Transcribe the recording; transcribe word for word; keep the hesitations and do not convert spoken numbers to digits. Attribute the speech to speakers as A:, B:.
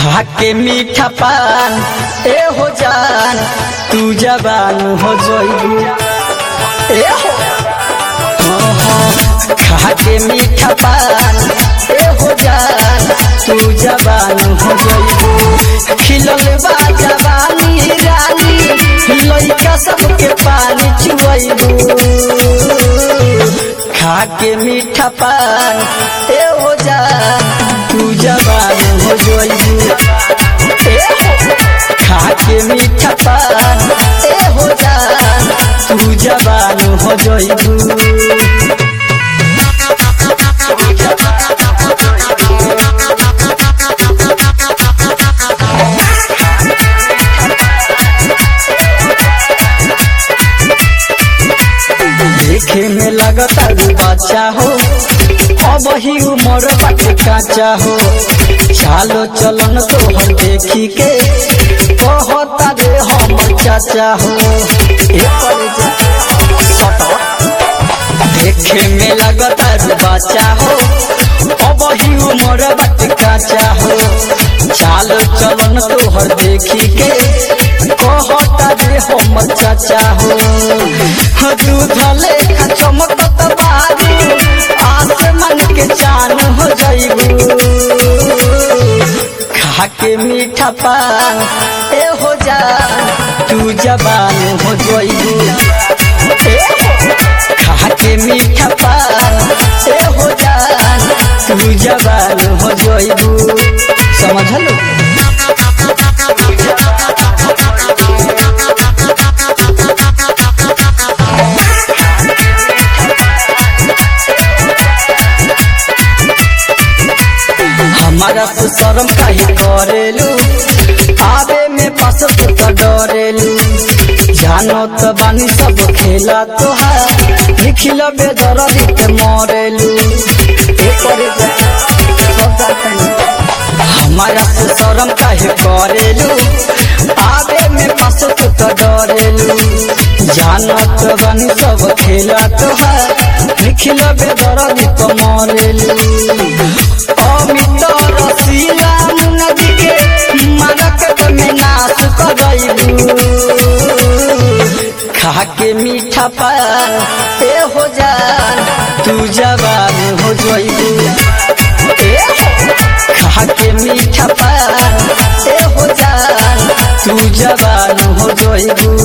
A: खाके मीठा पान ए हो जान तू जवान हो जोइबू ए हो खाके मीठा पान ए हो जान तू जवान हो जोइबू खिलल बा जवानी रानी लइका सबके पानी चुइबू खाके मीठा पान ए हो जान तू जवान हो जोइबू खाके मीठा पान ए हो जान तू जवान हो जोइबू देखे में लगता बच्चा हो अब ही उम्र बाटे काचा हो चालो चलन तो हम देखी के कहता रे हम चाचा हो देखे में लगता बच्चा हो अब ही उम्र बाटे काचा हो चालो चलन तो हर देखी के कहता रे हम चाचा हो दूध लेखा चमकत बारू आसमान के चान हो जाइबू खाके मीठा पान ए हो जान तू जवान हो जाइबू खाके मीठा पान ए हो जान तू जवान हो जाइबू समझलो हमारा तो शर्म काहे करेलू आवे में पास तो डरेलू जानो तो बानी सब खेला तोहार लिखिल बेदरदी के मरेलू हमारा तो शर्म काहे करेलू आवे में पास तो डरेलू जानो तो बानी सब खेला तोहार लिखिल बेदरदी तो मरेलू अमित रसीला नदी के मानक में नाश करइबू खाके मीठा पान ए हो जान तू जवान हो जोइबू खाके मीठा पान ए हो जान तू जवान हो जोइबू।